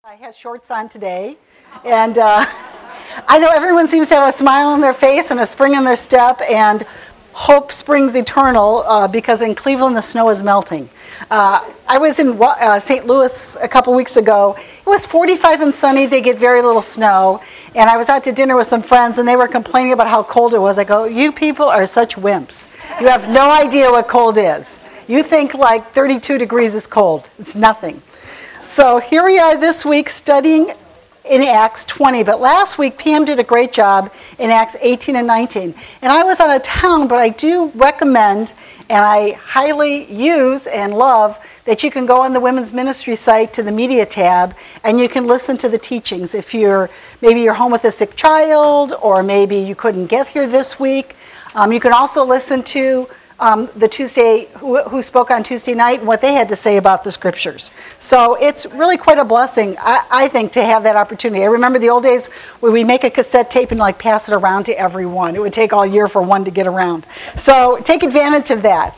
I have shorts on today, and I know everyone seems to have a smile on their face and a spring in their step, and hope springs eternal because in Cleveland the snow is melting. I was in St. Louis a couple weeks ago. It was 45 and sunny. They get very little snow, and I was out to dinner with some friends, and they were complaining about how cold it was. I go, you people are such wimps. You have no idea what cold is. You think like 32 degrees is cold. It's nothing. So here we are this week studying in Acts 20, but last week Pam did a great job in Acts 18 and 19. And I was out of town, but I do recommend and I highly use and love that you can go on the Women's Ministry site to the media tab and you can listen to the teachings. If maybe you're home with a sick child, or maybe you couldn't get here this week, you can also listen to the Tuesday, who spoke on Tuesday night and what they had to say about the scriptures. So it's really quite a blessing, I think, to have that opportunity. I remember the old days where we make a cassette tape and pass it around to everyone. It would take all year for one to get around. So take advantage of that.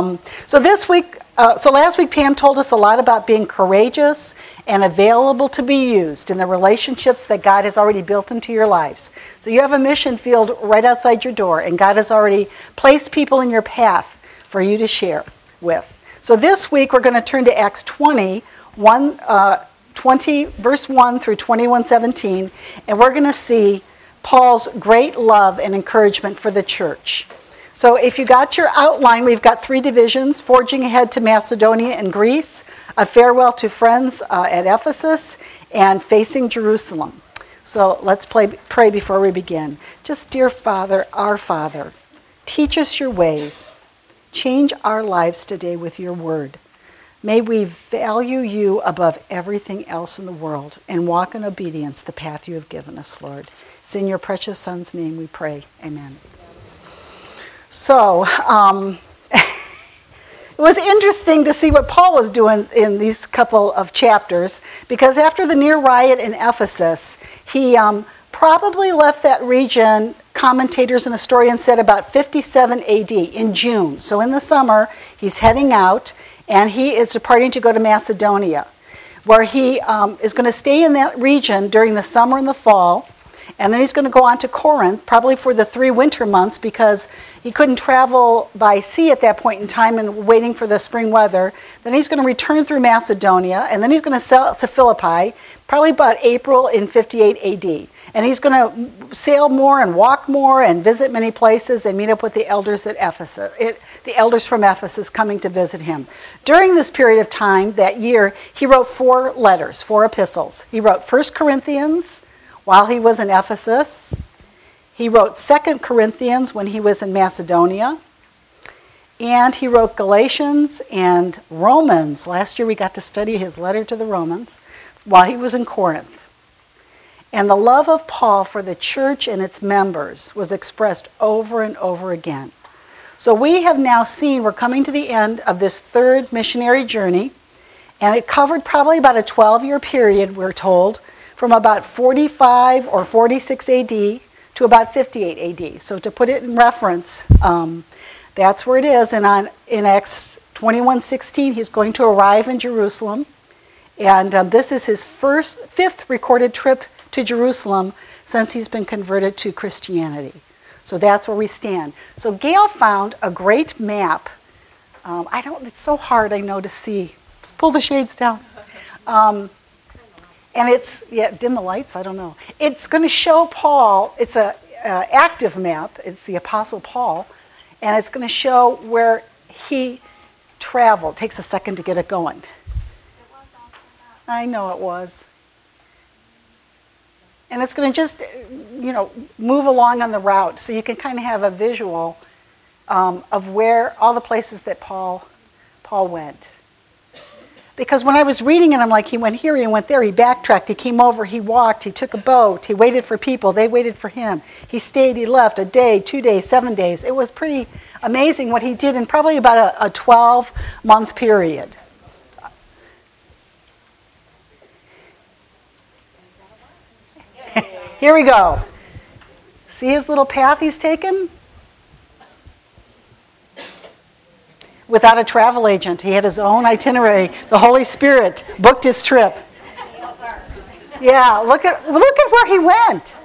So last week Pam told us a lot about being courageous and available to be used in the relationships that God has already built into your lives. So you have a mission field right outside your door, and God has already placed people in your path for you to share with. So this week we're going to turn to Acts 20, verse 1 through 21:17, and we're going to see Paul's great love and encouragement for the church. So if you got your outline, we've got 3 divisions: forging ahead to Macedonia and Greece, a farewell to friends at Ephesus, and facing Jerusalem. So let's pray before we begin. Just, dear Father, our Father, teach us your ways. Change our lives today with your word. May we value you above everything else in the world and walk in obedience the path you have given us, Lord. It's in your precious Son's name we pray. Amen. So, it was interesting to see what Paul was doing in these couple of chapters, because after the near riot in Ephesus, he probably left that region, commentators and historians said, about 57 AD in June. So in the summer, he's heading out, and he is departing to go to Macedonia, where he is going to stay in that region during the summer and the fall. And then he's going to go on to Corinth, probably for the 3 winter months, because he couldn't travel by sea at that point in time and waiting for the spring weather. Then he's going to return through Macedonia, and then he's going to sail to Philippi, probably about April in 58 AD. And he's going to sail more and walk more and visit many places and meet up with the elders at Ephesus, the elders from Ephesus coming to visit him. During this period of time, that year, he wrote 4 letters, 4 epistles. He wrote 1 Corinthians, while he was in Ephesus. He wrote 2 Corinthians when he was in Macedonia. And he wrote Galatians and Romans. Last year we got to study his letter to the Romans while he was in Corinth. And the love of Paul for the church and its members was expressed over and over again. So we have now seen, we're coming to the end of this 3rd missionary journey, and it covered probably about a 12-year period, we're told, from about 45 or 46 AD to about 58 AD. So to put it in reference, that's where it is. And in Acts 21:16, he's going to arrive in Jerusalem. And this is his 5th recorded trip to Jerusalem since he's been converted to Christianity. So that's where we stand. So Gail found a great map. It's so hard, I know, to see. Just pull the shades down. And dim the lights, I don't know. It's going to show Paul, it's an active map, it's the Apostle Paul, and it's going to show where he traveled. It takes a second to get it going. I know it was. And it's going to just, move along on the route, so you can kind of have a visual of where all the places that Paul went. Because when I was reading it, I'm like, he went here, he went there, he backtracked, he came over, he walked, he took a boat, he waited for people, they waited for him. He stayed, he left, a day, 2 days, 7 days. It was pretty amazing what he did in probably about a 12-month period. Here we go. See his little path he's taken? Without a travel agent. He had his own itinerary. The Holy Spirit booked his trip. Yeah, look at where he went.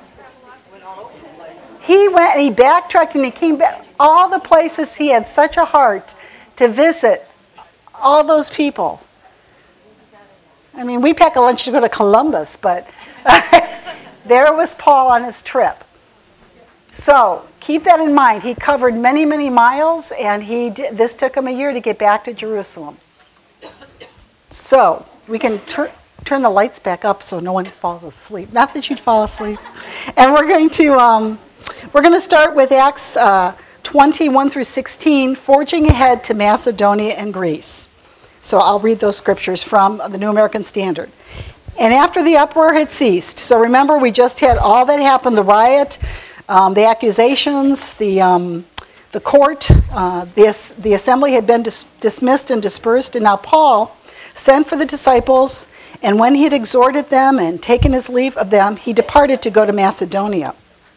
He went and he backtracked and he came back. All the places he had such a heart to visit all those people. I mean, we pack a lunch to go to Columbus, but there was Paul on his trip. So keep that in mind. He covered many, many miles, and this took him a year to get back to Jerusalem. So we can turn the lights back up so no one falls asleep. Not that you'd fall asleep. And we're going to start with Acts 21 through 16, forging ahead to Macedonia and Greece. So I'll read those scriptures from the New American Standard. And after the uproar had ceased, so remember we just had all that happened, the riot, the accusations, the court, the assembly had been dismissed and dispersed, and now Paul sent for the disciples, and when he had exhorted them and taken his leave of them, he departed to go to Macedonia.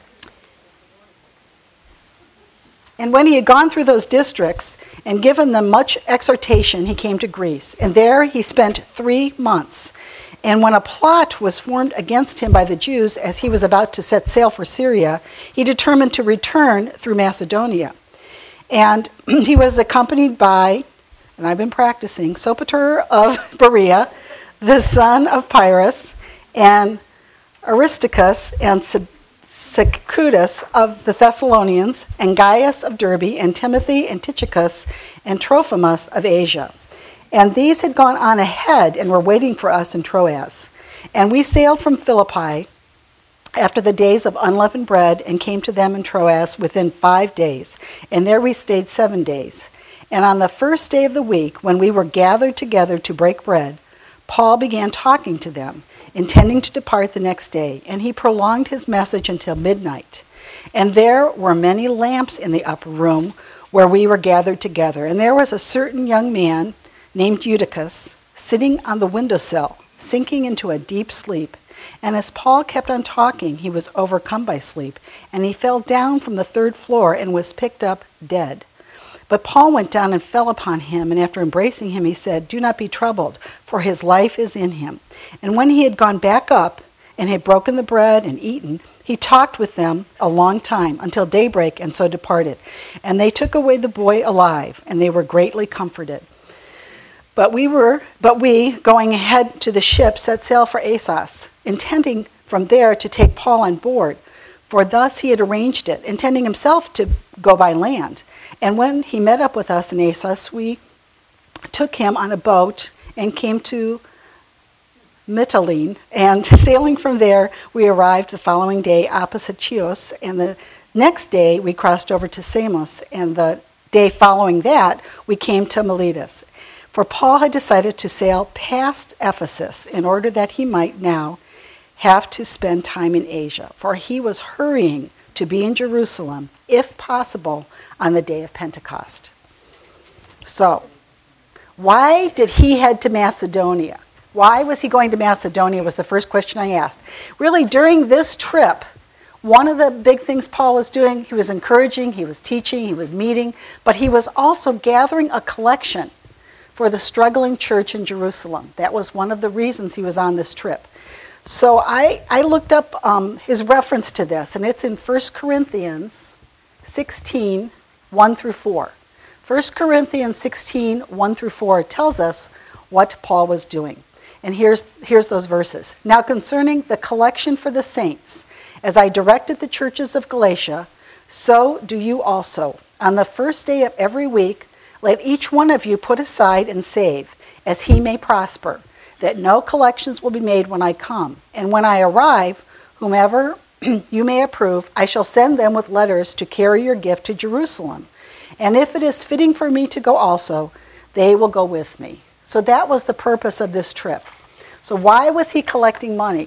And when he had gone through those districts and given them much exhortation, he came to Greece. And there he spent 3 months. And when a plot was formed against him by the Jews as he was about to set sail for Syria, he determined to return through Macedonia. And he was accompanied by, and I've been practicing, Sopater of Berea, the son of Pyrrhus, and Aristarchus and Secundus of the Thessalonians, and Gaius of Derbe, and Timothy and Tychicus, and Trophimus of Asia. And these had gone on ahead and were waiting for us in Troas. And we sailed from Philippi after the days of unleavened bread and came to them in Troas within 5 days. And there we stayed 7 days. And on the first day of the week, when we were gathered together to break bread, Paul began talking to them, intending to depart the next day, and he prolonged his message until midnight. And there were many lamps in the upper room where we were gathered together. And there was a certain young man named Eutychus sitting on the windowsill, sinking into a deep sleep. And as Paul kept on talking, he was overcome by sleep, and he fell down from the 3rd floor and was picked up dead. But Paul went down and fell upon him, and after embracing him, he said, "Do not be troubled, for his life is in him." And when he had gone back up and had broken the bread and eaten, he talked with them a long time until daybreak, and so departed. And they took away the boy alive, and they were greatly comforted. But we, going ahead to the ship, set sail for Assos, intending from there to take Paul on board. For thus he had arranged it, intending himself to go by land. And when he met up with us in Assos, we took him on a boat and came to Mytilene. And sailing from there, we arrived the following day opposite Chios. And the next day, we crossed over to Samos. And the day following that, we came to Miletus. For Paul had decided to sail past Ephesus in order that he might now have to spend time in Asia. For he was hurrying to be in Jerusalem, if possible, on the day of Pentecost. So, why did he head to Macedonia? Why was he going to Macedonia was the first question I asked. Really, during this trip, one of the big things Paul was doing, he was encouraging, he was teaching, he was meeting, but he was also gathering a collection for the struggling church in Jerusalem. That was one of the reasons he was on this trip. So I looked up his reference to this, and it's in 1 Corinthians 16, 1 through 4. 1 Corinthians 16, 1 through 4 tells us what Paul was doing. And here's those verses. "Now concerning the collection for the saints, as I directed the churches of Galatia, so do you also. On the first day of every week, let each one of you put aside and save, as he may prosper, that no collections will be made when I come. And when I arrive, whomever you may approve, I shall send them with letters to carry your gift to Jerusalem. And if it is fitting for me to go also, they will go with me." So that was the purpose of this trip. So why was he collecting money?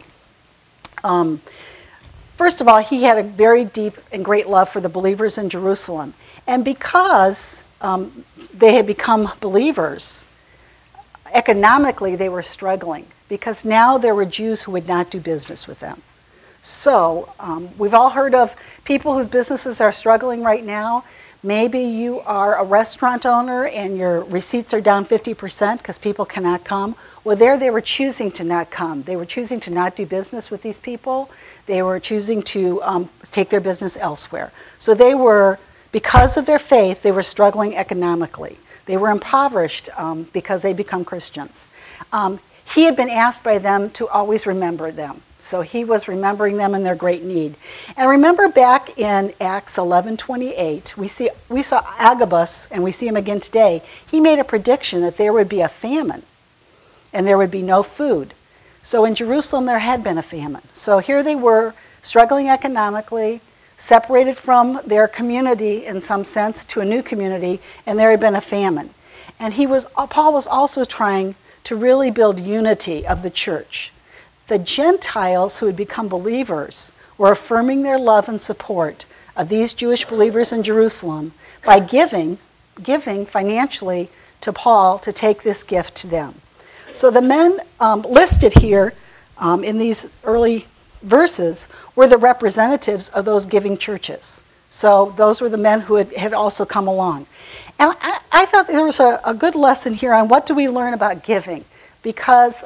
First of all, he had a very deep and great love for the believers in Jerusalem. And because they had become believers, economically they were struggling, because now there were Jews who would not do business with them. So we've all heard of people whose businesses are struggling right now, Maybe you are a restaurant owner and your receipts are down 50% because people cannot come. Well, there they were choosing to not come. They were choosing to not do business with these people. They were choosing to take their business elsewhere. So they were, because of their faith, they were struggling economically. They were impoverished because they become Christians. He had been asked by them to always remember them. So he was remembering them in their great need. And remember back in Acts 11:28, we saw Agabus, and we see him again today. He made a prediction that there would be a famine and there would be no food. So in Jerusalem there had been a famine. So here they were, struggling economically, separated from their community in some sense to a new community, and there had been a famine. And Paul was also trying to really build unity of the church. The Gentiles who had become believers were affirming their love and support of these Jewish believers in Jerusalem by giving financially to Paul to take this gift to them. So the men listed here in these early verses were the representatives of those giving churches. So those were the men who had also come along. And I thought there was a good lesson here on what do we learn about giving, because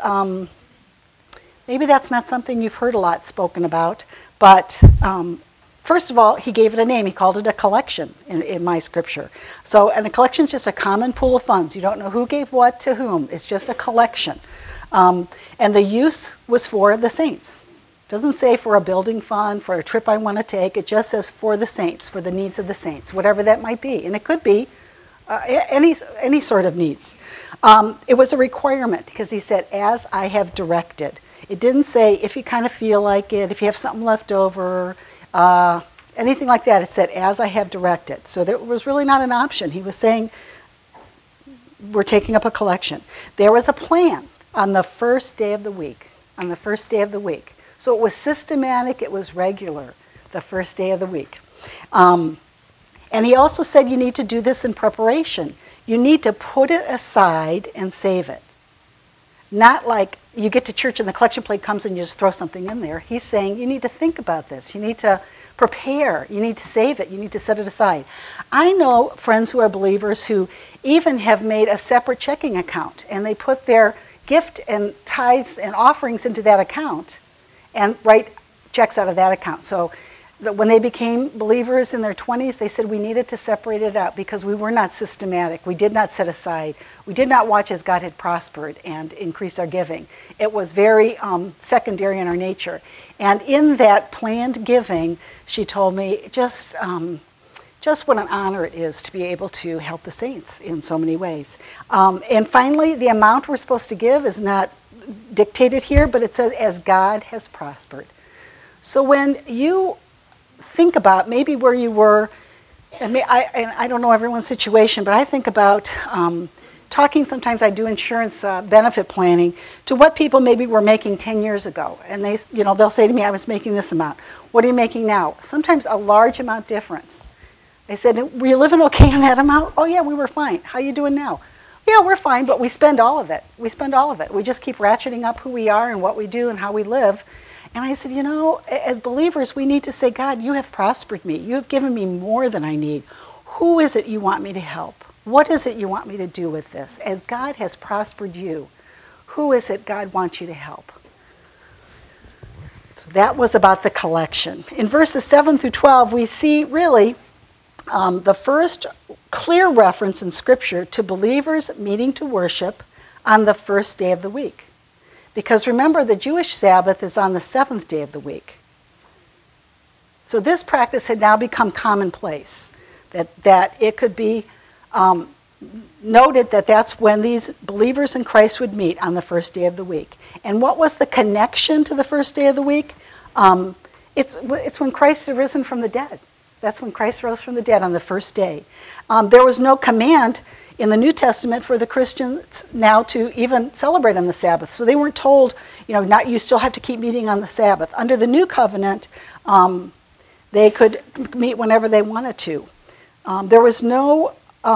maybe that's not something you've heard a lot spoken about, but first of all, he gave it a name. He called it a collection in my scripture. So, and a collection is just a common pool of funds. You don't know who gave what to whom. It's just a collection. And the use was for the saints. It doesn't say for a building fund, for a trip I want to take. It just says for the saints, for the needs of the saints, whatever that might be. And it could be any sort of needs. It was a requirement because he said, as I have directed. It didn't say if you kind of feel like it, if you have something left over, anything like that. It said, as I have directed. So there was really not an option. He was saying, we're taking up a collection. There was a plan on the first day of the week. On the first day of the week. So it was systematic, it was regular, the first day of the week. And he also said you need to do this in preparation. You need to put it aside and save it. Not like you get to church and the collection plate comes and you just throw something in there. He's saying you need to think about this. You need to prepare. You need to save it. You need to set it aside. I know friends who are believers who even have made a separate checking account, and they put their gift and tithes and offerings into that account and write checks out of that account. So when they became believers in their 20s, they said we needed to separate it out because we were not systematic. We did not set aside. We did not watch as God had prospered and increased our giving. It was very secondary in our nature. And in that planned giving, she told me just what an honor it is to be able to help the saints in so many ways. And finally, the amount we're supposed to give is not dictated here, but it said, as God has prospered. So when you think about maybe where you were, and I don't know everyone's situation, but I think about talking, sometimes I do insurance benefit planning, to what people maybe were making 10 years ago. And they'll say to me, I was making this amount. What are you making now? Sometimes a large amount difference. I said, were you living okay on that amount? Oh yeah, we were fine. How are you doing now? Yeah, we're fine, but we spend all of it. We spend all of it. We just keep ratcheting up who we are and what we do and how we live. And I said, as believers, we need to say, God, you have prospered me. You have given me more than I need. Who is it you want me to help? What is it you want me to do with this? As God has prospered you, who is it God wants you to help? So that was about the collection. In verses 7 through 12, we see really the first clear reference in Scripture to believers meeting to worship on the first day of the week. Because remember, the Jewish Sabbath is on the seventh day of the week. So this practice had now become commonplace, that it could be noted that that's when these believers in Christ would meet on the first day of the week. And what was the connection to the first day of the week? It's when Christ had risen from the dead. That's when Christ rose from the dead, on the first day. There was no command in the New Testament for the Christians now to even celebrate on the Sabbath. So they weren't told, you still have to keep meeting on the Sabbath. Under the New Covenant, they could meet whenever they wanted to. There was no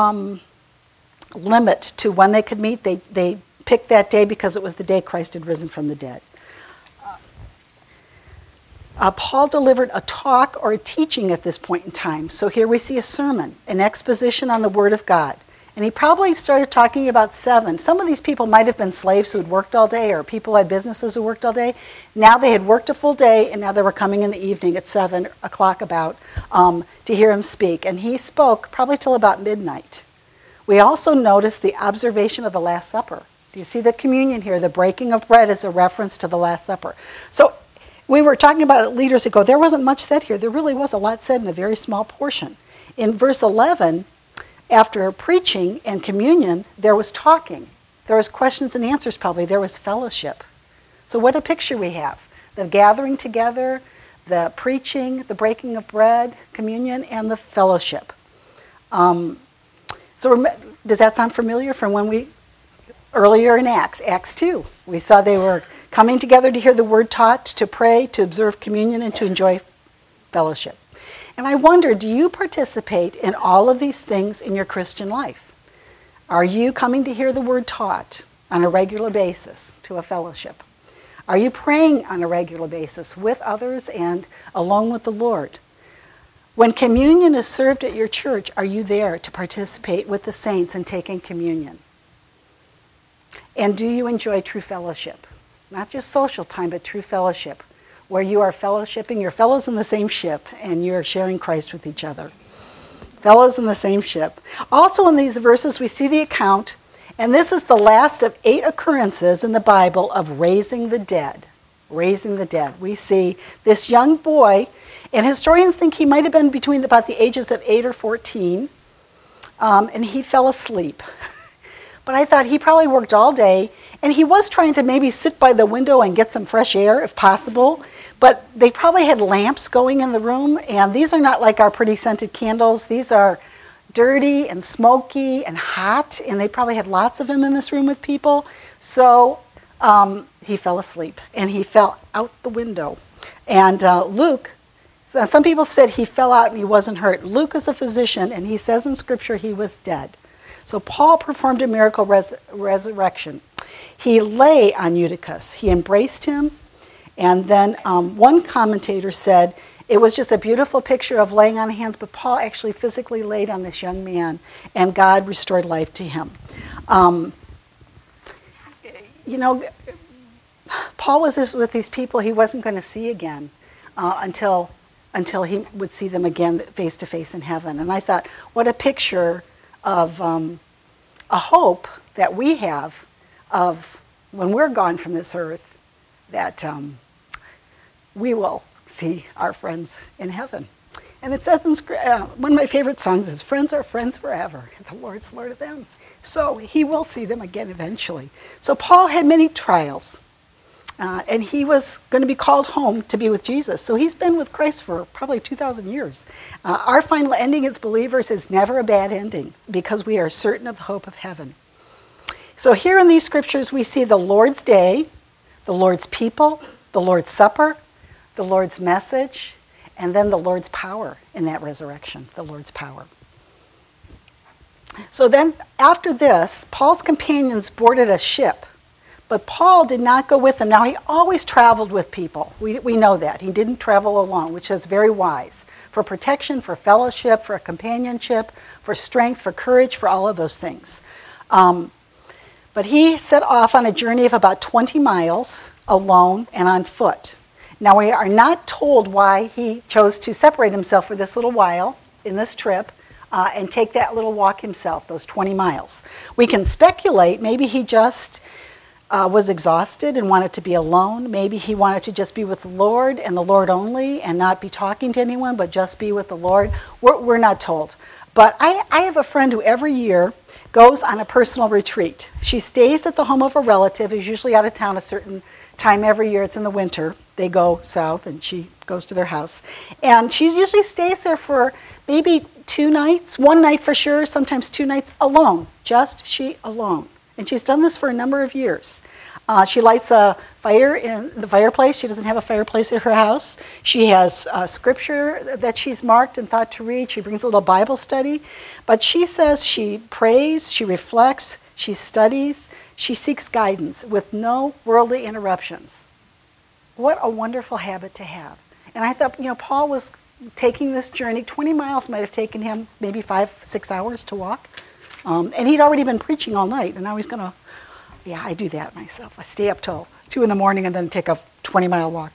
limit to when they could meet. They picked that day because it was the day Christ had risen from the dead. Paul delivered a talk or a teaching at this point in time. So here we see a sermon, an exposition on the Word of God. And he probably started talking about 7. Some of these people might have been slaves who had worked all day, or people who had businesses who worked all day. Now they had worked a full day, and now they were coming in the evening at 7 o'clock about to hear him speak. And he spoke probably till about midnight. We also notice the observation of the Last Supper. Do you see the communion here? The breaking of bread is a reference to the Last Supper. So we were talking about it leaders ago. There wasn't much said here. There really was a lot said in a very small portion. In verse 11, after preaching and communion, there was talking. There was questions and answers probably. There was fellowship. So what a picture we have. The gathering together, the preaching, the breaking of bread, communion, and the fellowship. Does that sound familiar from when we, earlier in Acts 2, we saw they were coming together to hear the word taught, to pray, to observe communion, and to enjoy fellowship. And I wonder, do you participate in all of these things in your Christian life? Are you coming to hear the word taught on a regular basis to a fellowship? Are you praying on a regular basis with others and alone with the Lord? When communion is served at your church, are you there to participate with the saints in taking communion? And do you enjoy true fellowship? Not just social time, but true fellowship, where you are fellowshipping, you're fellows in the same ship, and you're sharing Christ with each other. Fellows in the same ship. Also in these verses, we see the account, and this is the last of 8 occurrences in the Bible of raising the dead. Raising the dead. We see this young boy, and historians think he might have been between about the ages of 8 or 14, and he fell asleep. But I thought he probably worked all day, and he was trying to maybe sit by the window and get some fresh air if possible, but they probably had lamps going in the room, and these are not like our pretty scented candles. These are dirty and smoky and hot, and they probably had lots of them in this room with people. So he fell asleep, and he fell out the window. And Luke, some people said he fell out and he wasn't hurt. Luke is a physician, and he says in Scripture he was dead. So Paul performed a miracle resurrection. He lay on Eutychus. He embraced him. And then one commentator said it was just a beautiful picture of laying on hands, but Paul actually physically laid on this young man, and God restored life to him. Paul was with these people he wasn't going to see again until he would see them again face to face in heaven. And I thought, what a picture of a hope that we have of when we're gone from this earth, that we will see our friends in heaven. And it says in one of my favorite songs is, "Friends are friends forever, the Lord's Lord of them." So he will see them again eventually. So Paul had many trials, and he was going to be called home to be with Jesus. So he's been with Christ for probably 2,000 years. Our final ending as believers is never a bad ending, because we are certain of the hope of heaven. So here in these scriptures we see the Lord's Day, the Lord's people, the Lord's Supper, the Lord's message, and then the Lord's power in that resurrection, the Lord's power. So then after this, Paul's companions boarded a ship, but Paul did not go with them. Now he always traveled with people. We know that. He didn't travel alone, which is very wise. For protection, for fellowship, for companionship, for strength, for courage, for all of those things. But he set off on a journey of about 20 miles alone and on foot. Now we are not told why he chose to separate himself for this little while in this trip and take that little walk himself, those 20 miles. We can speculate, maybe he just was exhausted and wanted to be alone. Maybe he wanted to just be with the Lord and the Lord only and not be talking to anyone, but just be with the Lord. We're not told. But I have a friend who every year goes on a personal retreat. She stays at the home of a relative who's usually out of town a certain time every year. It's in the winter. They go south and she goes to their house. And she usually stays there for maybe 2 nights, 1 night for sure, sometimes 2 nights alone, just she alone. And she's done this for a number of years. She lights a fire in the fireplace. She doesn't have a fireplace at her house. She has scripture that she's marked and thought to read. She brings a little Bible study. But she says she prays, she reflects, she studies, she seeks guidance with no worldly interruptions. What a wonderful habit to have. And I thought, Paul was taking this journey. 20 miles might have taken him maybe 5-6 hours to walk. And he'd already been preaching all night, and now he's going to, I do that myself. I stay up till 2 in the morning and then take a 20-mile walk.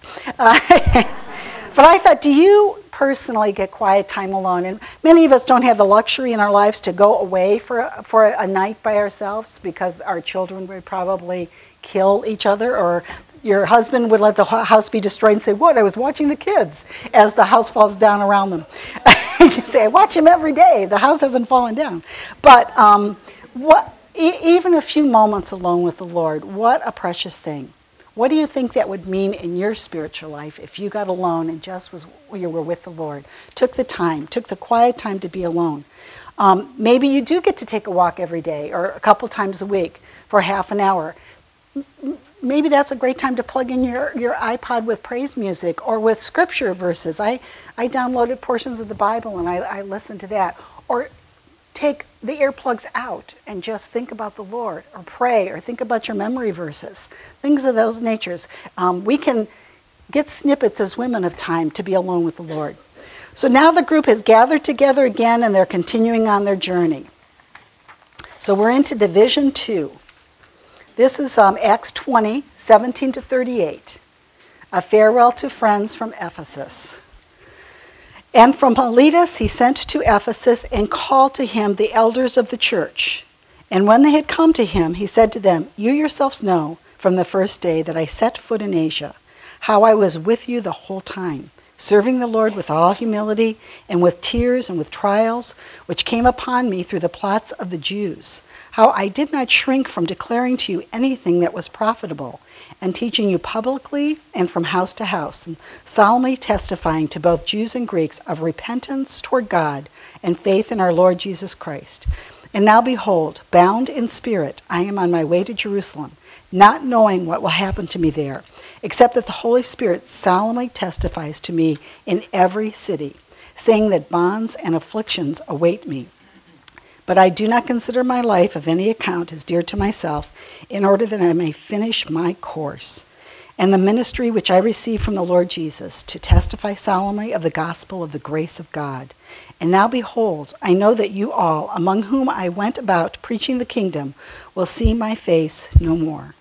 But I thought, do you personally get quiet time alone? And many of us don't have the luxury in our lives to go away for a night by ourselves because our children would probably kill each other, or your husband would let the house be destroyed and say, "What? I was watching the kids," as the house falls down around them. You say, "I watch them every day. The house hasn't fallen down." But even a few moments alone with the Lord, what a precious thing. What do you think that would mean in your spiritual life if you got alone and just you were with the Lord, took the quiet time to be alone? Maybe you do get to take a walk every day or a couple times a week for half an hour. Maybe that's a great time to plug in your iPod with praise music or with scripture verses. I downloaded portions of the Bible and I listened to that. Or take the earplugs out and just think about the Lord, or pray, or think about your memory verses, things of those natures. We can get snippets as women of time to be alone with the Lord. So now the group has gathered together again and they're continuing on their journey. So we're into Division 2. This is Acts 20, 17 to 38. A farewell to friends from Ephesus. And from Miletus he sent to Ephesus and called to him the elders of the church. And when they had come to him, he said to them, "You yourselves know from the first day that I set foot in Asia, how I was with you the whole time, serving the Lord with all humility and with tears and with trials, which came upon me through the plots of the Jews, how I did not shrink from declaring to you anything that was profitable, and teaching you publicly and from house to house, and solemnly testifying to both Jews and Greeks of repentance toward God and faith in our Lord Jesus Christ. And now behold, bound in spirit, I am on my way to Jerusalem, not knowing what will happen to me there, except that the Holy Spirit solemnly testifies to me in every city, saying that bonds and afflictions await me. But I do not consider my life of any account as dear to myself, in order that I may finish my course, and the ministry which I received from the Lord Jesus, to testify solemnly of the gospel of the grace of God. And now behold, I know that you all, among whom I went about preaching the kingdom, will see my face no more.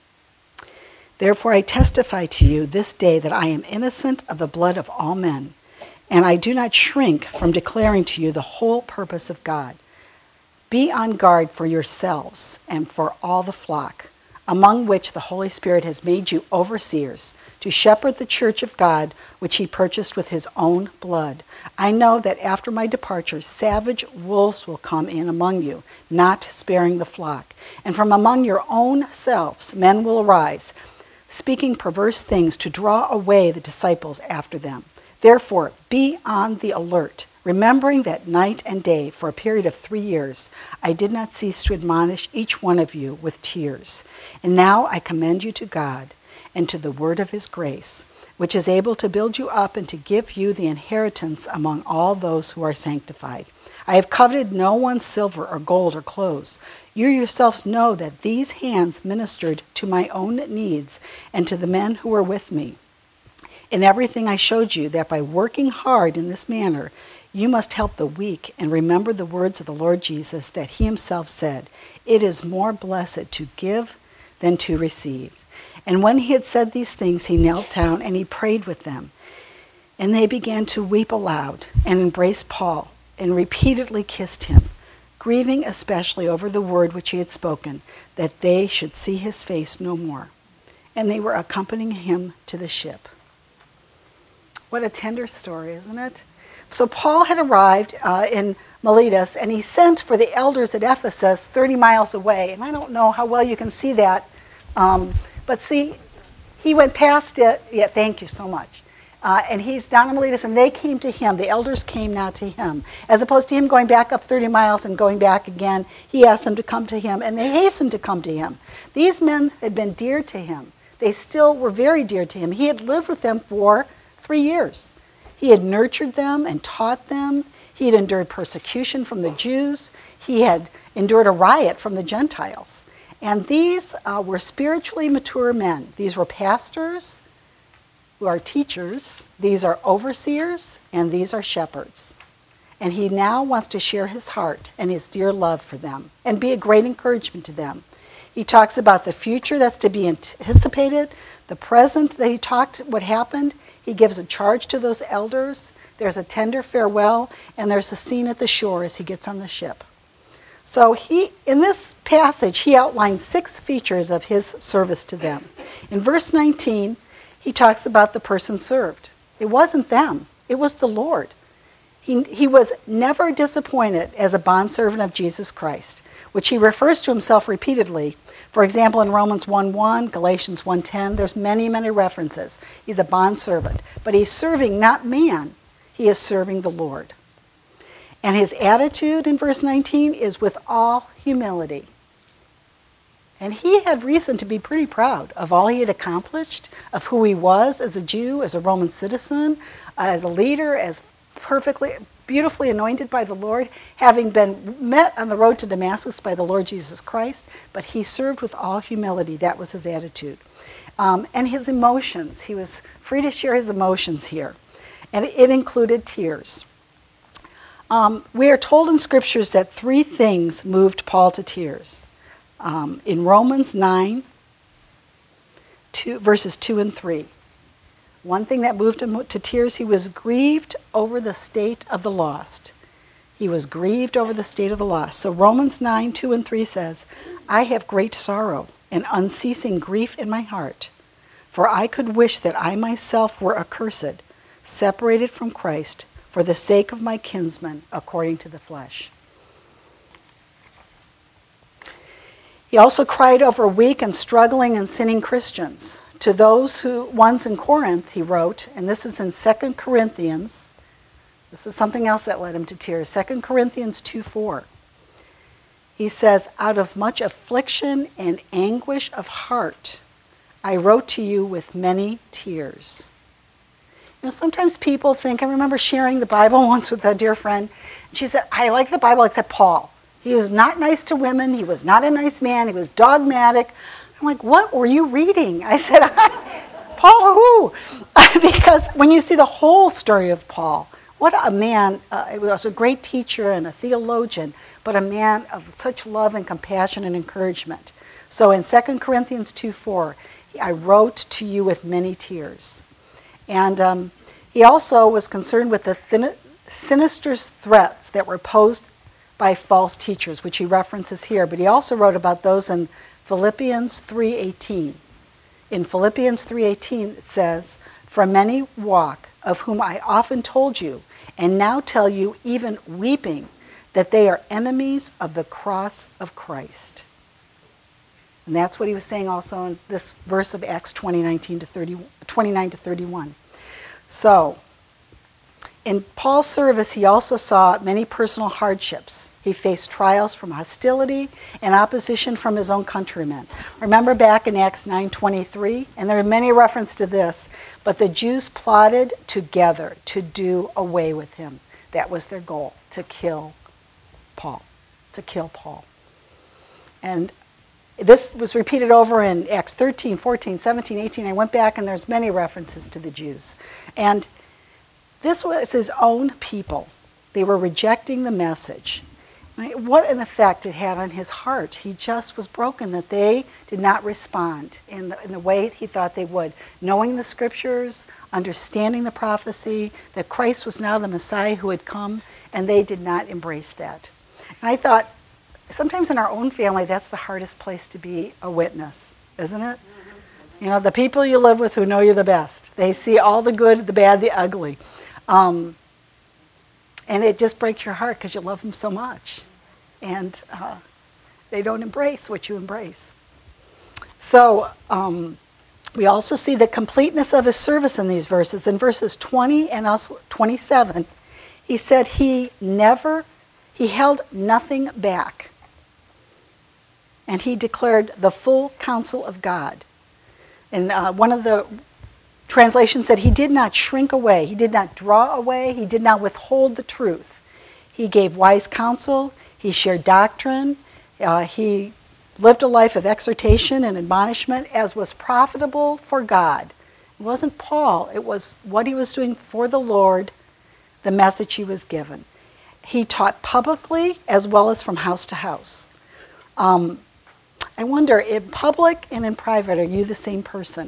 Therefore I testify to you this day that I am innocent of the blood of all men, and I do not shrink from declaring to you the whole purpose of God. Be on guard for yourselves and for all the flock, among which the Holy Spirit has made you overseers, to shepherd the church of God, which he purchased with his own blood. I know that after my departure, savage wolves will come in among you, not sparing the flock. And from among your own selves men will arise, speaking perverse things to draw away the disciples after them. Therefore, be on the alert, remembering that night and day, for a period of 3 years, I did not cease to admonish each one of you with tears. And now I commend you to God and to the word of his grace, which is able to build you up and to give you the inheritance among all those who are sanctified. I have coveted no one's silver or gold or clothes. You yourselves know that these hands ministered to my own needs and to the men who were with me. In everything I showed you that by working hard in this manner, you must help the weak, and remember the words of the Lord Jesus, that he himself said, "It is more blessed to give than to receive." And when he had said these things, he knelt down and he prayed with them. And they began to weep aloud and embraced Paul and repeatedly kissed him, grieving especially over the word which he had spoken, that they should see his face no more. And they were accompanying him to the ship. What a tender story, isn't it? So Paul had arrived in Miletus, and he sent for the elders at Ephesus 30 miles away. And I don't know how well you can see that, but see, he went past it. Yeah, thank you so much. And he's down in Miletus, and they came to him. The elders came now to him. As opposed to him going back up 30 miles and going back again, he asked them to come to him, and they hastened to come to him. These men had been dear to him. They still were very dear to him. He had lived with them for 3 years. He had nurtured them and taught them. He had endured persecution from the Jews. He had endured a riot from the Gentiles. And these were spiritually mature men. These were pastors who are teachers, these are overseers, and these are shepherds. And he now wants to share his heart and his dear love for them and be a great encouragement to them. He talks about the future that's to be anticipated, the present that he talked, what happened. He gives a charge to those elders. There's a tender farewell, and there's a scene at the shore as he gets on the ship. So in this passage, he outlined 6 features of his service to them. In verse 19, he talks about the person served. It wasn't them. It was the Lord. He was never disappointed as a bondservant of Jesus Christ, which he refers to himself repeatedly. For example, in Romans 1:1, Galatians 1:10, there's many, many references. He's a bondservant, but he's serving not man. He is serving the Lord. And his attitude in verse 19 is with all humility. And he had reason to be pretty proud of all he had accomplished, of who he was as a Jew, as a Roman citizen, as a leader, as perfectly, beautifully anointed by the Lord, having been met on the road to Damascus by the Lord Jesus Christ, but he served with all humility. That was his attitude. And his emotions. He was free to share his emotions here. And it included tears. We are told in scriptures that 3 things moved Paul to tears. In Romans 9, verses 2 and 3. One thing that moved him to tears, he was grieved over the state of the lost. He was grieved over the state of the lost. So Romans 9, 2 and 3 says, I have great sorrow and unceasing grief in my heart, for I could wish that I myself were accursed, separated from Christ, for the sake of my kinsmen according to the flesh. He also cried over weak and struggling and sinning Christians. To those ones in Corinth, he wrote, and this is in 2 Corinthians. This is something else that led him to tears. 2 Corinthians 2:4. He says, out of much affliction and anguish of heart, I wrote to you with many tears. You know, sometimes people think, I remember sharing the Bible once with a dear friend, and she said, I like the Bible except Paul. He was not nice to women. He was not a nice man. He was dogmatic. I'm like, what were you reading? I said, Paul who? Because when you see the whole story of Paul, what a man. He was a great teacher and a theologian, but a man of such love and compassion and encouragement. So in 2 Corinthians 2:4, I wrote to you with many tears. And he also was concerned with the sinister threats that were posed by false teachers, which he references here. But he also wrote about those in Philippians 3:18. In Philippians 3:18 it says, for many walk, of whom I often told you, and now tell you even weeping, that they are enemies of the cross of Christ. And that's what he was saying also in this verse of Acts 29 to 31. So, in Paul's service, he also saw many personal hardships. He faced trials from hostility and opposition from his own countrymen. Remember back in Acts 9:23, and there are many references to this, but the Jews plotted together to do away with him. That was their goal, to kill Paul. And this was repeated over in Acts 13, 14, 17, 18. I went back and there's many references to the Jews. And this was his own people. They were rejecting the message. What an effect it had on his heart. He just was broken that they did not respond in the way he thought they would. Knowing the scriptures, understanding the prophecy, that Christ was now the Messiah who had come, and they did not embrace that. And I thought, sometimes in our own family, that's the hardest place to be a witness, isn't it? You know, the people you live with who know you the best. They see all the good, the bad, the ugly. And it just breaks your heart because you love them so much. And they don't embrace what you embrace. So we also see the completeness of his service in these verses. In verses 20 and also 27, he said he held nothing back. And he declared the full counsel of God. And one of the translations said he did not shrink away, he did not draw away, he did not withhold the truth. He gave wise counsel, he shared doctrine, he lived a life of exhortation and admonishment as was profitable for God It wasn't Paul. It was what he was doing for the Lord, the message he was given. He taught publicly as well as from house to house. I wonder, in public and in private, are you the same person?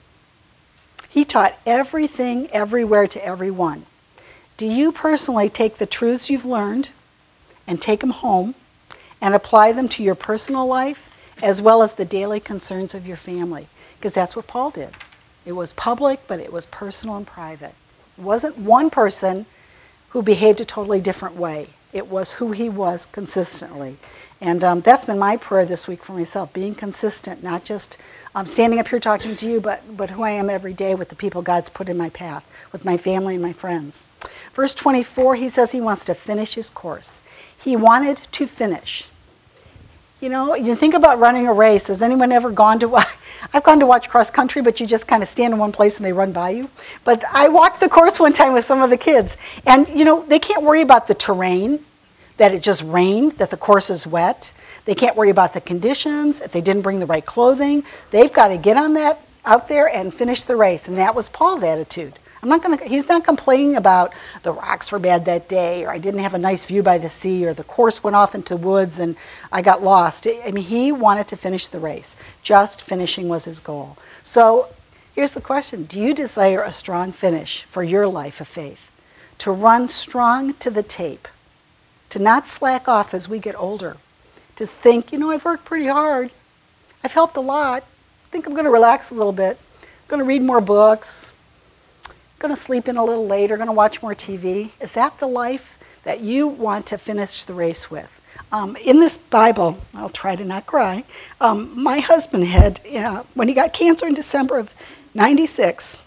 He taught everything, everywhere to everyone. Do you personally take the truths you've learned and take them home and apply them to your personal life as well as the daily concerns of your family? Because that's what Paul did. It was public, but it was personal and private. It wasn't one person who behaved a totally different way. It was who he was consistently. And that's been my prayer this week for myself, being consistent, not just standing up here talking to you, but who I am every day with the people God's put in my path, with my family and my friends. Verse 24, he says he wants to finish his course. He wanted to finish. You know, you think about running a race. Has anyone ever gone to... I've gone to watch cross country, but you just kind of stand in one place and they run by you. But I walked the course one time with some of the kids. And, you know, they can't worry about the terrain, that it just rained, that the course is wet. They can't worry about the conditions, if they didn't bring the right clothing. They've got to get on that out there and finish the race. And that was Paul's attitude. He's not complaining about the rocks were bad that day, or I didn't have a nice view by the sea, or the course went off into woods and I got lost. I mean, he wanted to finish the race. Just finishing was his goal. So here's the question. Do you desire a strong finish for your life of faith? To run strong to the tape, to not slack off as we get older, to think, you know, I've worked pretty hard. I've helped a lot. I think I'm going to relax a little bit. I'm going to read more books. Going to sleep in a little later, going to watch more TV. Is that the life that you want to finish the race with? In this Bible, I'll try to not cry, my husband had, when he got cancer in December of 96,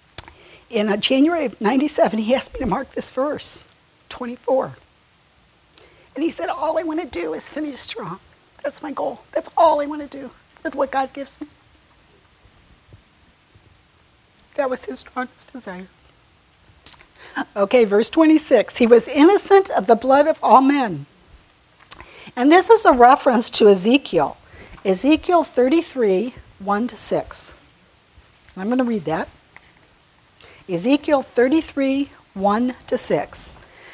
in January of 97, he asked me to mark this verse, 24. And he said, all I want to do is finish strong. That's my goal. That's all I want to do with what God gives me. That was his strongest desire. Okay, verse 26. He was innocent of the blood of all men. And this is a reference to Ezekiel. Ezekiel 33, 1-6. I'm going to read that. Ezekiel 33, 1-6.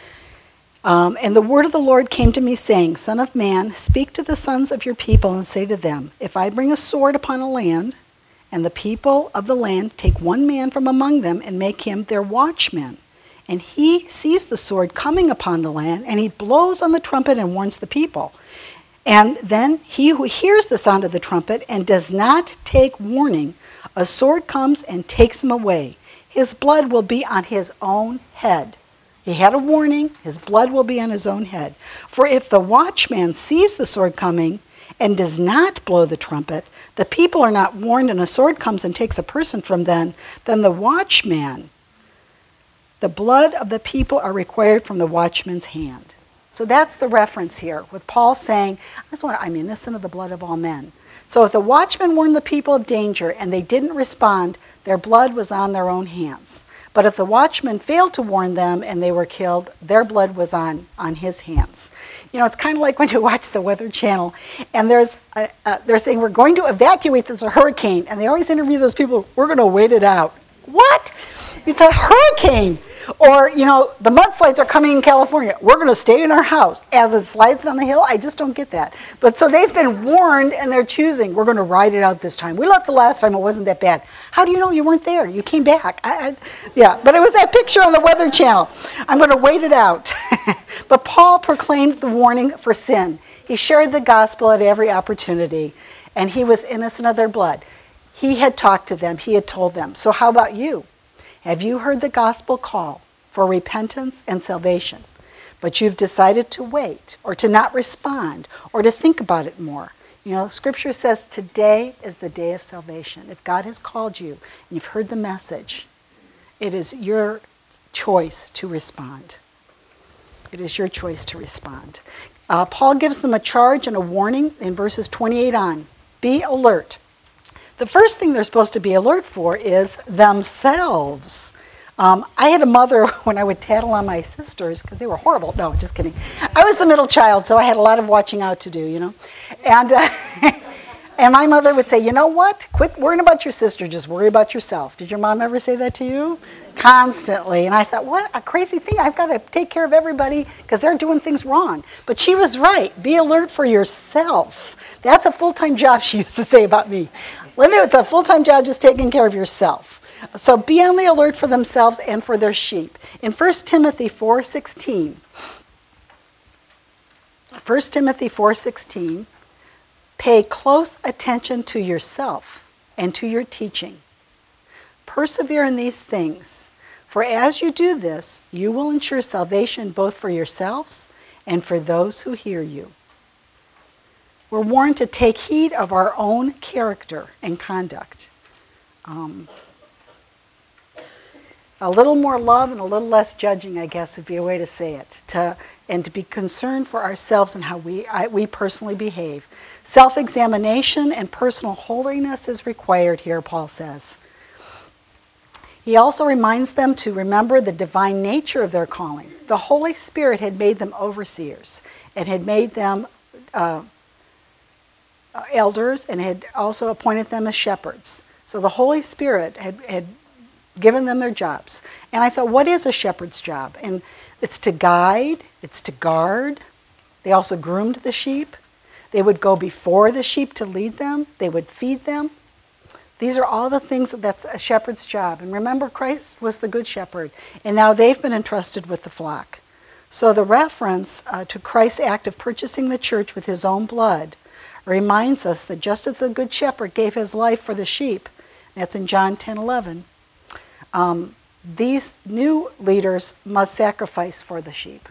And the word of the Lord came to me, saying, Son of man, speak to the sons of your people and say to them, if I bring a sword upon a land, and the people of the land take one man from among them and make him their watchman. And he sees the sword coming upon the land, and he blows on the trumpet and warns the people. And then he who hears the sound of the trumpet and does not take warning, a sword comes and takes him away. His blood will be on his own head. He had a warning, his blood will be on his own head. For if the watchman sees the sword coming and does not blow the trumpet, the people are not warned, and a sword comes and takes a person from them, then the watchman, the blood of the people are required from the watchman's hand. So that's the reference here, with Paul saying, I'm innocent of the blood of all men. So if the watchman warned the people of danger and they didn't respond, their blood was on their own hands. But if the watchman failed to warn them and they were killed, their blood was on his hands. You know, it's kind of like when you watch the Weather Channel, and they're saying, we're going to evacuate this hurricane, and they always interview those people, we're going to wait it out. What? It's a hurricane. Or, you know, the mudslides are coming in California. We're going to stay in our house as it slides down the hill. I just don't get that. But so they've been warned, and they're choosing, we're going to ride it out this time. We left the last time, it wasn't that bad. How do you know you weren't there? You came back. Yeah, but it was that picture on the Weather Channel. I'm going to wait it out. But Paul proclaimed the warning for sin. He shared the gospel at every opportunity, and he was innocent of their blood. He had talked to them. He had told them. So how about you? Have you heard the gospel call for repentance and salvation, but you've decided to wait or to not respond or to think about it more? You know, Scripture says today is the day of salvation. If God has called you and you've heard the message, it is your choice to respond. It is your choice to respond. Paul gives them a charge and a warning in verses 28 on. Be alert. The first thing they're supposed to be alert for is themselves. I had a mother when I would tattle on my sisters because they were horrible. No, just kidding. I was the middle child, so I had a lot of watching out to do, you know. And And my mother would say, you know what? Quit worrying about your sister. Just worry about yourself. Did your mom ever say that to you? Constantly. And I thought, what a crazy thing. I've got to take care of everybody because they're doing things wrong. But she was right. Be alert for yourself. That's a full-time job, she used to say about me. Linda, it's a full-time job just taking care of yourself. So be on the alert for themselves and for their sheep. In 1 Timothy 4:16, 1 Timothy 4:16, pay close attention to yourself and to your teaching. Persevere in these things, for as you do this, you will ensure salvation both for yourselves and for those who hear you. We're warned to take heed of our own character and conduct. A little more love and a little less judging, I guess, would be a way to say it. And to be concerned for ourselves and how we personally behave. Self-examination and personal holiness is required here, Paul says. He also reminds them to remember the divine nature of their calling. The Holy Spirit had made them overseers and had made them elders and had also appointed them as shepherds. So the Holy Spirit had given them their jobs. And I thought, what is a shepherd's job? And it's to guide, it's to guard. They also groomed the sheep. They would go before the sheep to lead them. They would feed them. These are all the things that's a shepherd's job. And remember, Christ was the good shepherd. And now they've been entrusted with the flock. So the reference to Christ's act of purchasing the church with his own blood reminds us that just as the good shepherd gave his life for the sheep, that's in John 10:11, these new leaders must sacrifice for the sheep.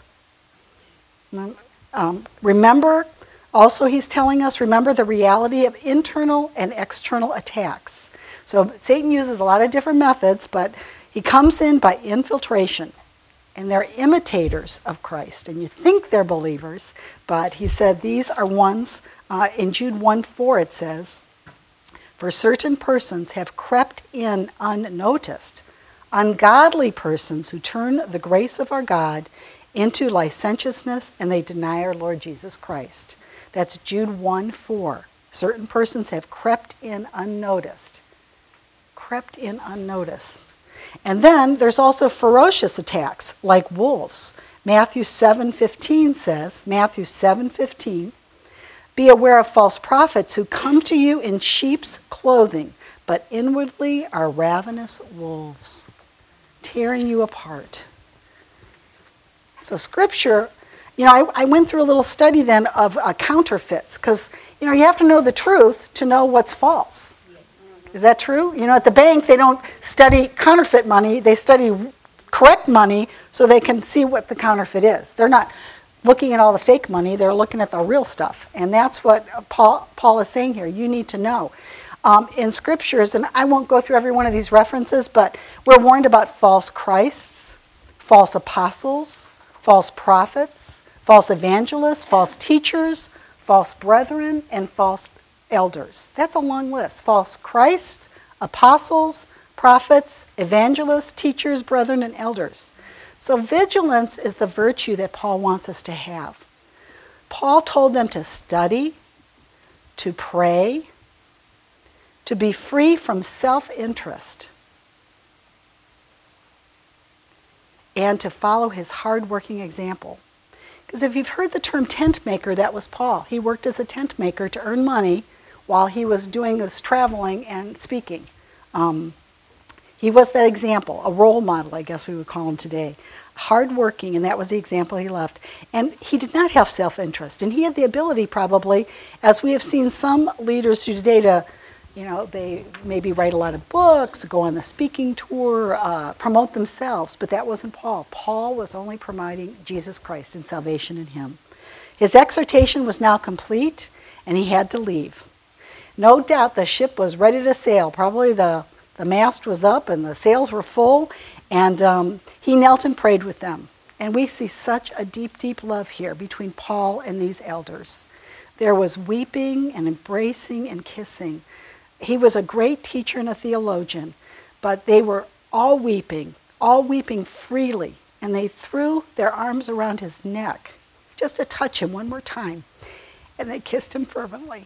Remember, also he's telling us, remember the reality of internal and external attacks. So Satan uses a lot of different methods, but he comes in by infiltration. And they're imitators of Christ. And you think they're believers, but he said these are ones, in Jude 1:4 it says, for certain persons have crept in unnoticed, ungodly persons who turn the grace of our God into licentiousness, and they deny our Lord Jesus Christ. That's Jude 1:4. Certain persons have crept in unnoticed. Crept in unnoticed. And then there's also ferocious attacks like wolves. Matthew 7:15 says, Matthew 7:15, be aware of false prophets who come to you in sheep's clothing, but inwardly are ravenous wolves, tearing you apart. So Scripture, I went through a little study then of counterfeits, because, you have to know the truth to know what's false. Is that true? At the bank, they don't study counterfeit money. They study correct money so they can see what the counterfeit is. They're not looking at all the fake money. They're looking at the real stuff. And that's what Paul is saying here. You need to know. In Scriptures, and I won't go through every one of these references, but we're warned about false Christs, false apostles, false prophets, false evangelists, false teachers, false brethren, and false elders. That's a long list. False Christs, apostles, prophets, evangelists, teachers, brethren, and elders. So vigilance is the virtue that Paul wants us to have. Paul told them to study, to pray, to be free from self-interest, and to follow his hard-working example. Because if you've heard the term tent maker, that was Paul. He worked as a tent maker to earn money while he was doing this traveling and speaking. He was that example, a role model, I guess we would call him today. Hardworking, and that was the example he left. And he did not have self-interest. And he had the ability probably, as we have seen some leaders do today, to, they maybe write a lot of books, go on the speaking tour, promote themselves. But that wasn't Paul. Paul was only promoting Jesus Christ and salvation in him. His exhortation was now complete, and he had to leave. No doubt the ship was ready to sail. Probably the mast was up and the sails were full, and he knelt and prayed with them. And we see such a deep, deep love here between Paul and these elders. There was weeping and embracing and kissing. He was a great teacher and a theologian, but they were all weeping freely, and they threw their arms around his neck just to touch him one more time, and they kissed him fervently.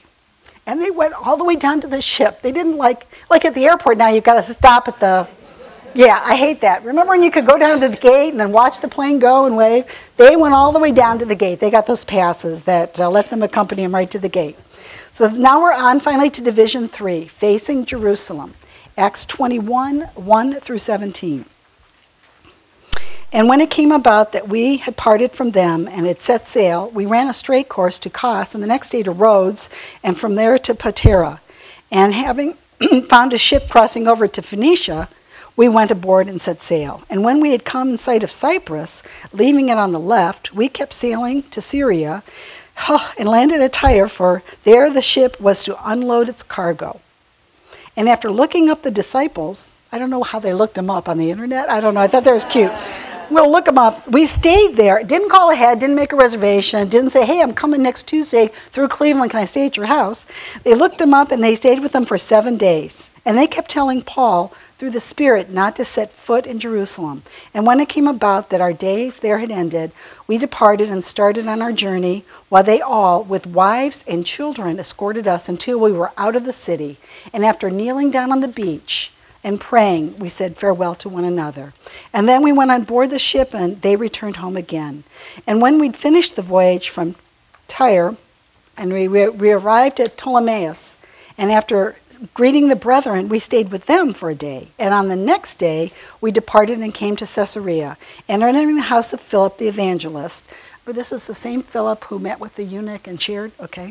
And they went all the way down to the ship. They didn't like at the airport now, you've got to stop at the, yeah, I hate that. Remember when you could go down to the gate and then watch the plane go and wave? They went all the way down to the gate. They got those passes that let them accompany them right to the gate. So now we're on finally to Division 3, facing Jerusalem. Acts 21, 1 through 17. And when it came about that we had parted from them and had set sail, we ran a straight course to Kos, and the next day to Rhodes, and from there to Patara. And having found a ship crossing over to Phoenicia, we went aboard and set sail. And when we had come in sight of Cyprus, leaving it on the left, we kept sailing to Syria and landed at Tyre, for there the ship was to unload its cargo. And after looking up the disciples, I don't know how they looked them up on the internet. I don't know. I thought that was cute. We'll look them up. We stayed there. Didn't call ahead. Didn't make a reservation. Didn't say, hey, I'm coming next Tuesday through Cleveland. Can I stay at your house? They looked them up and they stayed with them for 7 days. And they kept telling Paul through the Spirit not to set foot in Jerusalem. And when it came about that our days there had ended, we departed and started on our journey, while they all, with wives and children, escorted us until we were out of the city. And after kneeling down on the beach and praying, we said farewell to one another. And then we went on board the ship, and they returned home again. And when we'd finished the voyage from Tyre, and we arrived at Ptolemais, and after greeting the brethren, we stayed with them for a day. And on the next day, we departed and came to Caesarea, and entering the house of Philip the evangelist. This is the same Philip who met with the eunuch and shared, okay,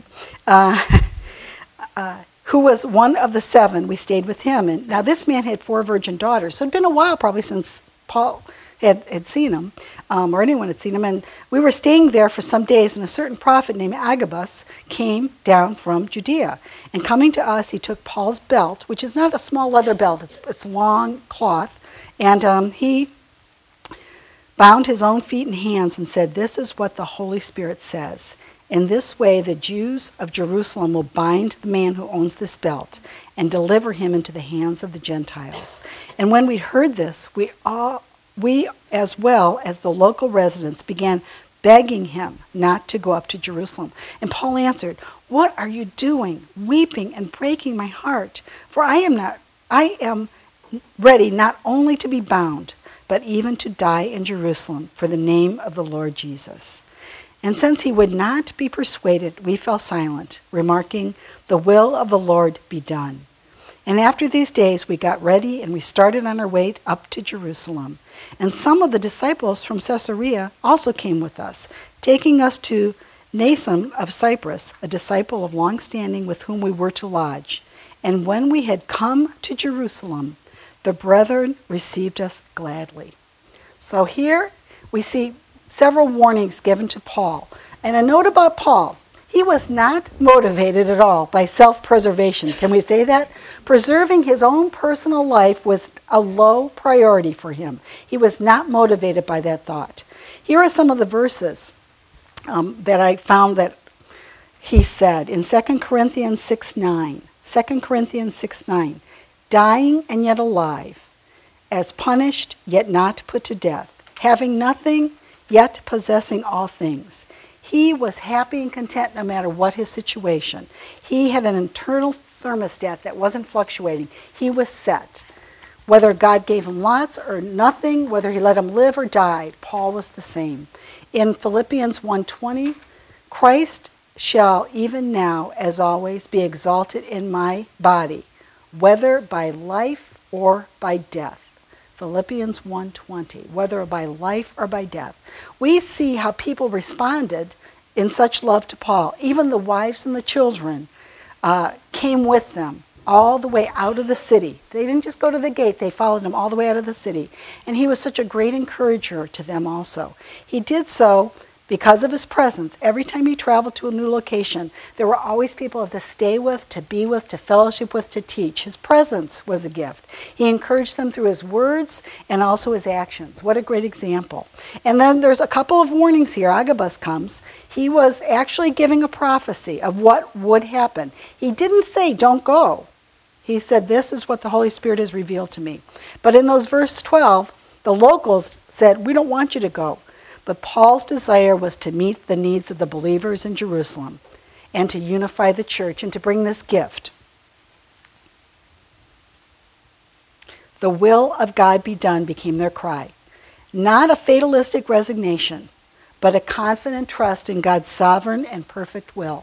who was one of the 7. We stayed with him. And now this man had 4 virgin daughters, so it'd been a while probably since Paul had seen him, or anyone had seen him. And we were staying there for some days, and a certain prophet named Agabus came down from Judea. And coming to us, he took Paul's belt, which is not a small leather belt, it's long cloth, and he bound his own feet and hands and said, this is what the Holy Spirit says. In this way, the Jews of Jerusalem will bind the man who owns this belt and deliver him into the hands of the Gentiles. And when we heard this, we as well as the local residents began begging him not to go up to Jerusalem. And Paul answered, what are you doing, weeping and breaking my heart? For I am ready not only to be bound, but even to die in Jerusalem for the name of the Lord Jesus. And since he would not be persuaded, we fell silent, remarking, the will of the Lord be done. And after these days we got ready, and we started on our way up to Jerusalem. And some of the disciples from Caesarea also came with us, taking us to Mnason of Cyprus, a disciple of long standing with whom we were to lodge. And when we had come to Jerusalem, the brethren received us gladly. So here we see several warnings given to Paul. And a note about Paul. He was not motivated at all by self-preservation. Can we say that? Preserving his own personal life was a low priority for him. He was not motivated by that thought. Here are some of the verses that I found that he said in 2 Corinthians 6:9. 2 Corinthians 6:9. Dying and yet alive, as punished yet not put to death, having nothing yet possessing all things. He was happy and content no matter what his situation. He had an internal thermostat that wasn't fluctuating. He was set. Whether God gave him lots or nothing, whether he let him live or die, Paul was the same. In Philippians 1:20, Christ shall even now, as always, be exalted in my body, whether by life or by death. Philippians 1:20, whether by life or by death. We see how people responded in such love to Paul. Even the wives and the children came with them all the way out of the city. They didn't just go to the gate, they followed him all the way out of the city. And he was such a great encourager to them also. He did so because of his presence. Every time he traveled to a new location, there were always people to stay with, to be with, to fellowship with, to teach. His presence was a gift. He encouraged them through his words and also his actions. What a great example. And then there's a couple of warnings here. Agabus comes. He was actually giving a prophecy of what would happen. He didn't say, don't go. He said, this is what the Holy Spirit has revealed to me. But in those verse 12, the locals said, we don't want you to go. But Paul's desire was to meet the needs of the believers in Jerusalem. and to unify the church and to bring this gift. The will of God be done became their cry. Not a fatalistic resignation, but a confident trust in God's sovereign and perfect will.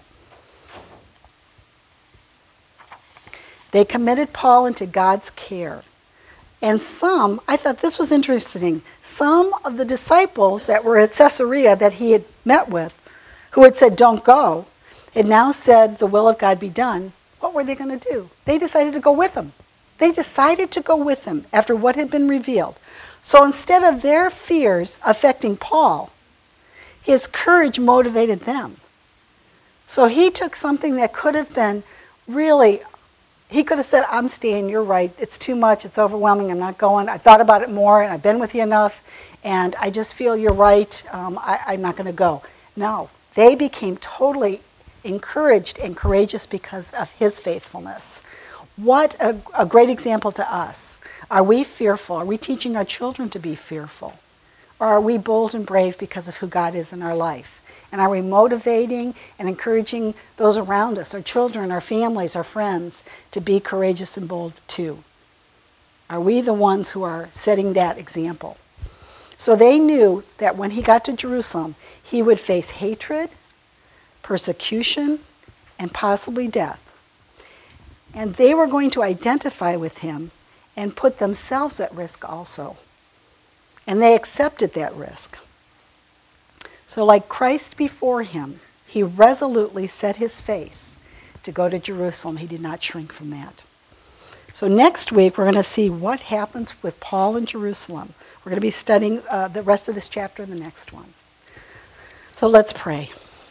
They committed Paul into God's care. And some, I thought this was interesting, some of the disciples that were at Caesarea that he had met with, who had said, don't go, had now said, the will of God be done. What were they going to do? They decided to go with him. They decided to go with him after what had been revealed. So instead of their fears affecting Paul, his courage motivated them. So he took something that could have been really, he could have said, I'm staying, you're right, it's too much, it's overwhelming, I'm not going. I thought about it more, and I've been with you enough, and I just feel you're right, I'm not going to go. No, they became totally encouraged and courageous because of his faithfulness. What a great example to us. Are we fearful? Are we teaching our children to be fearful? Or are we bold and brave because of who God is in our life? And are we motivating and encouraging those around us, our children, our families, our friends, to be courageous and bold too? Are we the ones who are setting that example? So they knew that when he got to Jerusalem, he would face hatred, persecution, and possibly death. And they were going to identify with him and put themselves at risk also. And they accepted that risk. So like Christ before him, he resolutely set his face to go to Jerusalem. He did not shrink from that. So next week, we're going to see what happens with Paul in Jerusalem. We're going to be studying the rest of this chapter in the next one. So let's pray.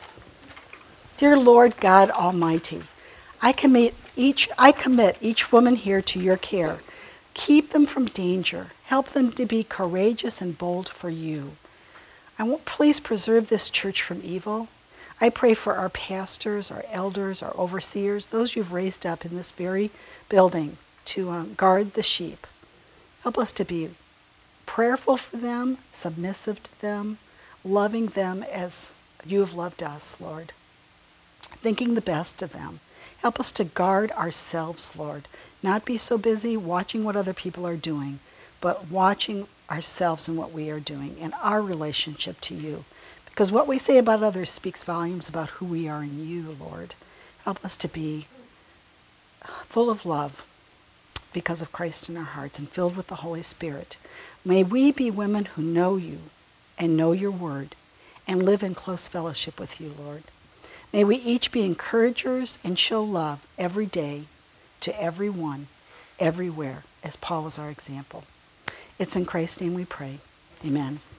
Dear Lord God Almighty, I commit each woman here to your care. Keep them from danger. Help them to be courageous and bold for you. Please preserve this church from evil. I pray for our pastors, our elders, our overseers, those you've raised up in this very building to guard the sheep. Help us to be prayerful for them, submissive to them, loving them as you have loved us, Lord. Thinking the best of them. Help us to guard ourselves, Lord. Not be so busy watching what other people are doing, but watching ourselves and what we are doing and our relationship to you. Because what we say about others speaks volumes about who we are in you, Lord. Help us to be full of love because of Christ in our hearts and filled with the Holy Spirit. May we be women who know you and know your word and live in close fellowship with you, Lord. May we each be encouragers and show love every day to everyone, everywhere, as Paul was our example. It's in Christ's name we pray. Amen.